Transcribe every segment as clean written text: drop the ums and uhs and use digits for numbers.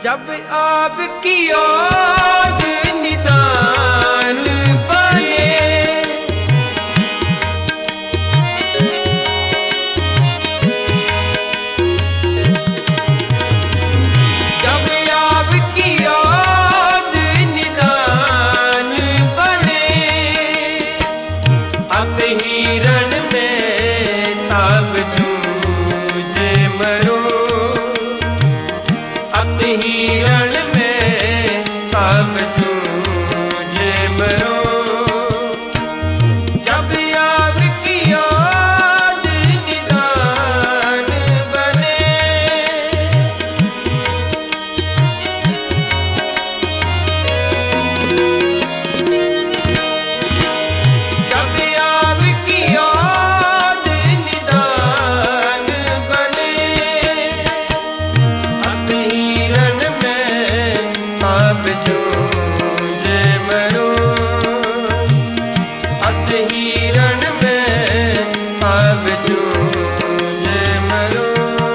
जब आपकी याद निदान बने, जब आपकी याद निदान बने, अब हिरण में ताब तुझे मरो, हिरण में ताब तुझे मरो, जब याद की याद निदान बने, जब याद की याद निदान बने, अब हिरण ताब तुझे मरो, अत हिरण में ताब तुझे मरो।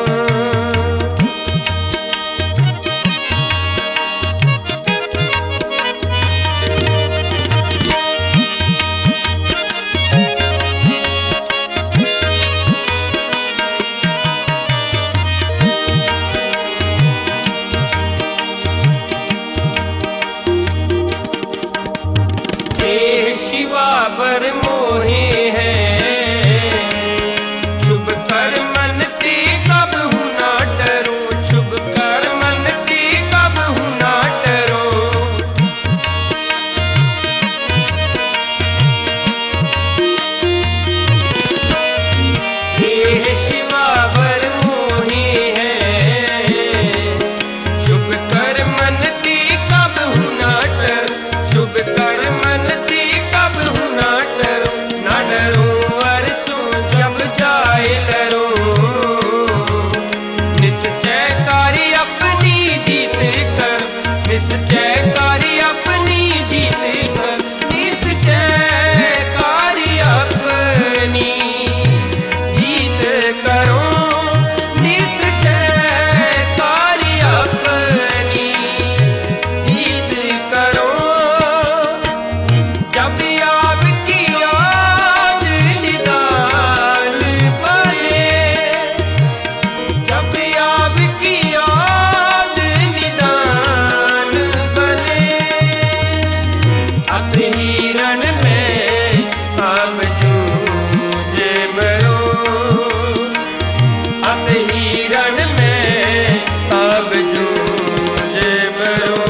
शिवावर मोहे हैं शुभ कर मनती कब हूँ ना डरूं, शुभ कर मनती कब हूँ ना डरूं, ये शिवावर मोहे हैं शुभ कर मनती कब हूँ ना डरूं, शुभ कर मनती ना डरूं वर्षों जब जाए लरूं, निश्चयकारी अपनी जीत कर, निश्चयकारी अपनी जीत कर, निश्चयकारी अपनी जीत करो, निश्चयकारी अपनी जीत करो, जब आपकी याद निदान बने, जब आपकी याद निदान बने, अब हिरण में ताब तुझे मरो, अब हिरण में ताब तुझे मरो।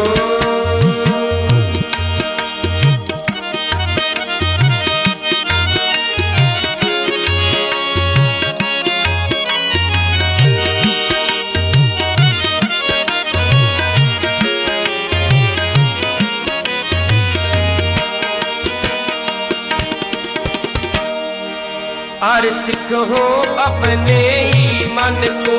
आरसिक हो अपने ही मन को,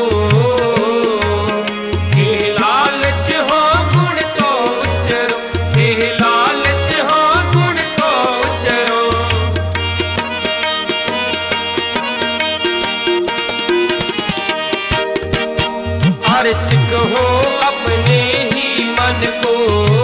हे लालच हो गुण को उच्चरो, हे लालच हो गुण को उच्चरो, आरसिक हो अपने ही मन को,